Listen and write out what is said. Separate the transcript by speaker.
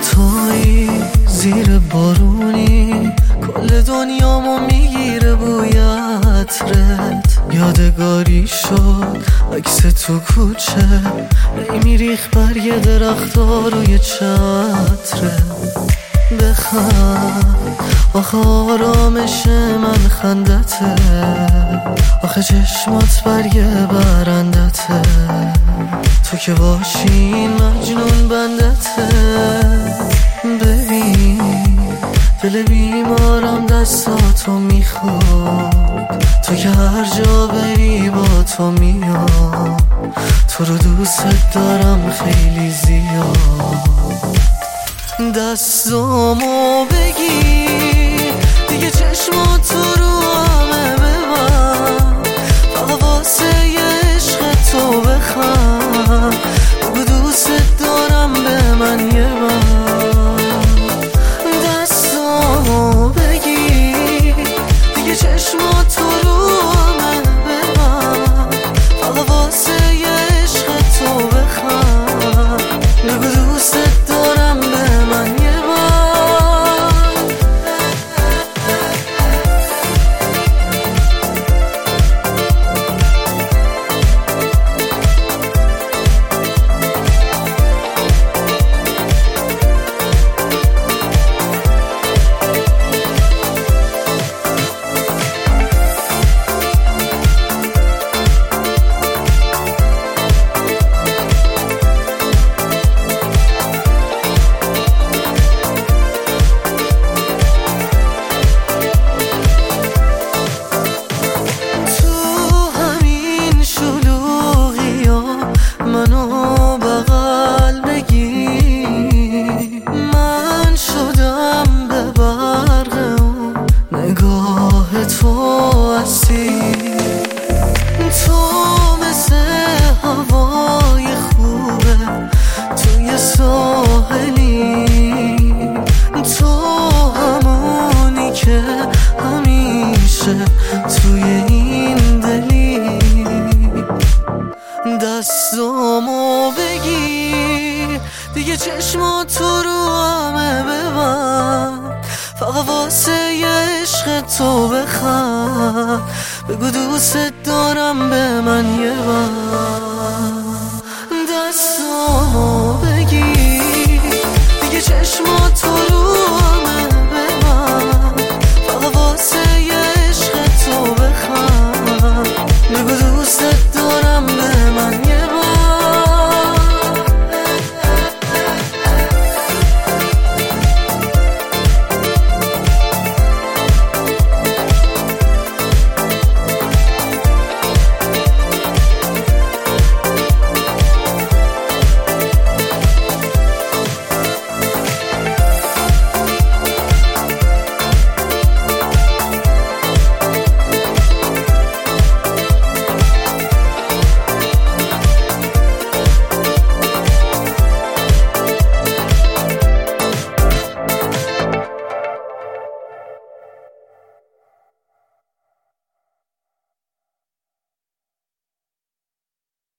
Speaker 1: توی زیر بارونی کل دنیامو میگیره بوی عطرت. یادگاری شد عکس تو کوچه میریخ برگ درختا روی چتره. بخند آخه آرامش من خندته، آخه چشمات برگ برندته. تو که باشی مجنون بندته. ببین دل بیمارم دستاتو میخواد، تو که هر جا بری با تو میام. تو رو دوست دارم خیلی زیاد. دستامو بگیر دیگه چشماتو رو همه ببند، فقط واسه عشق تو بخند. بگو دوست دارم به من یه بند. دستامو بگیر دیگه چشماتو رو همه ببند، فقط واسه عشق تو بخند. بگو دوست دارم به من یه بند. منو بغل بگیر، من شدم به برق اون نگاه تو اسیر. تو مثل هوای خوبه توی ساحلی، تو همونی که همیشه توی این دلی. دستامو بگیر دیگه چشماتو رو همه ببند، فقط واسه عشق تو بخند. بگو دوست دارم به من یه بند. دستامو